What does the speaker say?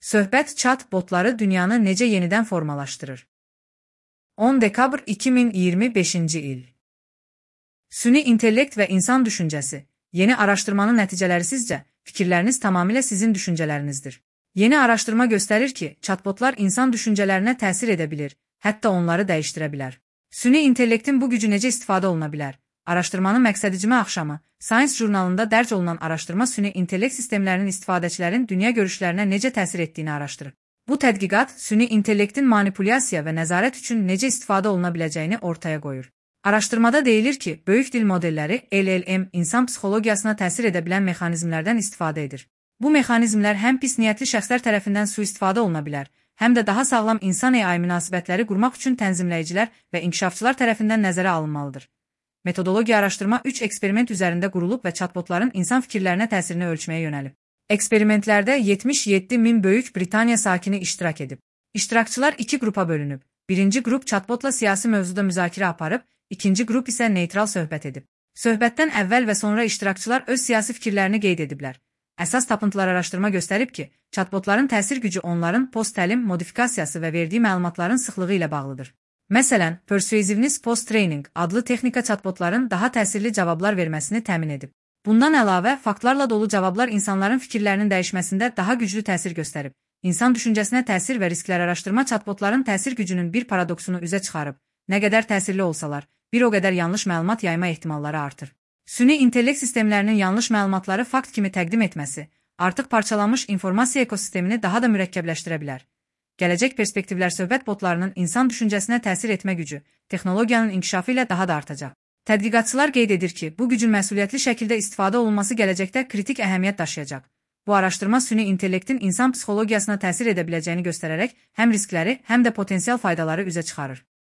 Söhbət chat botları dünyanı necə yenidən formalaşdırır? 10 dekabr 2025-ci il. Süni intellekt və insan düşüncəsi. Yeni araşdırmanın nəticələri sizcə, fikirləriniz tamamilə sizin düşüncələrinizdir. Yeni araşdırma göstərir ki, chatbotlar insan düşüncələrinə təsir edə bilir, hətta onları dəyişdirə bilər. Süni intellektin bu gücü necə istifadə oluna bilər? Araşdırmanın məqsədi cümə axşamı, Science jurnalında dərc olunan araşdırma süni intellekt sistemlərinin istifadəçilərin dünya görüşlərinə necə təsir etdiyini araşdırır. Bu tədqiqat süni intellektin manipulyasiya və nəzarət üçün necə istifadə oluna biləcəyini ortaya qoyur. Araşdırmada deyilir ki, böyük dil modelləri LLM insan psixologiyasına təsir edə bilən mexanizmlərdən istifadə edir. Bu mexanizmlər həm pis niyyətli şəxslər tərəfindən sui-istifadə oluna bilər, həm də daha sağlam insan-AI münasibətləri qurmaq üçün tənzimləyicilər və inkişafçılar tərəfindən nəzərə alınmalıdır. Metodologiya araşdırma 3 eksperiment üzərində qurulub və chatbotların insan fikirlərinə təsirini ölçməyə yönəlib. Eksperimentlərdə 77 min Böyük Britaniya sakini iştirak edib. İştirakçılar 2 qrupa bölünüb. Birinci qrup chatbotla siyasi mövzuda müzakirə aparıb, ikinci qrup isə neytral söhbət edib. Söhbətdən əvvəl və sonra iştirakçılar öz siyasi fikirlərini qeyd ediblər. Əsas tapıntılar araşdırma göstərib ki, chatbotların təsir gücü onların post-təlim modifikasiyası və verdiyi məlumatların sıxlığı ilə bağlıdır. Məsələn, Persuasiveness Post-Training adlı texnika chatbotların daha təsirli cavablar verməsini təmin edib. Bundan əlavə, faktlarla dolu cavablar insanların fikirlərinin dəyişməsində daha güclü təsir göstərib. İnsan düşüncəsinə təsir və risklər araşdırma chatbotların təsir gücünün bir paradoksunu üzə çıxarıb. Nə qədər təsirli olsalar, bir o qədər yanlış məlumat yayma ehtimalları artır. Süni intellekt sistemlərinin yanlış məlumatları fakt kimi təqdim etməsi, artıq parçalanmış informasiya ekosistemini daha da mürəkkəbləşdirə bilər. Gələcək perspektivlər söhbət botlarının insan düşüncəsinə təsir etmə gücü, texnologiyanın inkişafı ilə daha da artacaq. Tədqiqatçılar qeyd edir ki, bu gücün məsuliyyətli şəkildə istifadə olunması gələcəkdə kritik əhəmiyyət daşıyacaq. Bu araşdırma süni intellektin insan psixologiyasına təsir edə biləcəyini göstərərək həm riskləri, həm də potensial faydaları üzə çıxarır.